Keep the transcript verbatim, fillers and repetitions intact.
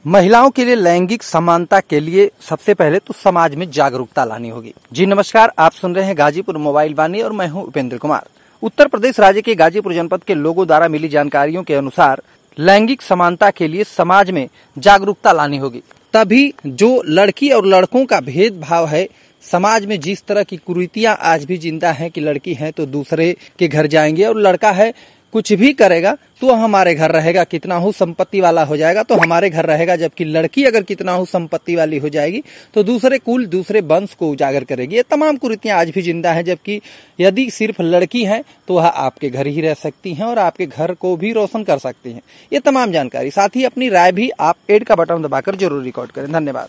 महिलाओं के लिए लैंगिक समानता के लिए सबसे पहले तो समाज में जागरूकता लानी होगी। जी नमस्कार, आप सुन रहे हैं गाजीपुर मोबाइल वाणी और मैं हूं उपेंद्र कुमार। उत्तर प्रदेश राज्य के गाजीपुर जनपद के लोगों द्वारा मिली जानकारियों के अनुसार लैंगिक समानता के लिए समाज में जागरूकता लानी होगी। तभी जो लड़की और लड़कों का भेदभाव है, समाज में जिस तरह की कुरीतियां आज भी जिंदा हैं कि लड़की है तो दूसरे के घर जाएंगे और लड़का है कुछ भी करेगा तो हमारे घर रहेगा, कितना हो संपत्ति वाला हो जाएगा तो हमारे घर रहेगा, जबकि लड़की अगर कितना हो संपत्ति वाली हो जाएगी तो दूसरे कुल दूसरे वंश को उजागर करेगी। ये तमाम कुरीतियां आज भी जिंदा हैं, जबकि यदि सिर्फ लड़की है तो वह आपके घर ही रह सकती हैं और आपके घर को भी रोशन कर सकती हैं। ये तमाम जानकारी, साथ ही अपनी राय भी आप एड का बटन दबाकर जरूर रिकॉर्ड करें। धन्यवाद।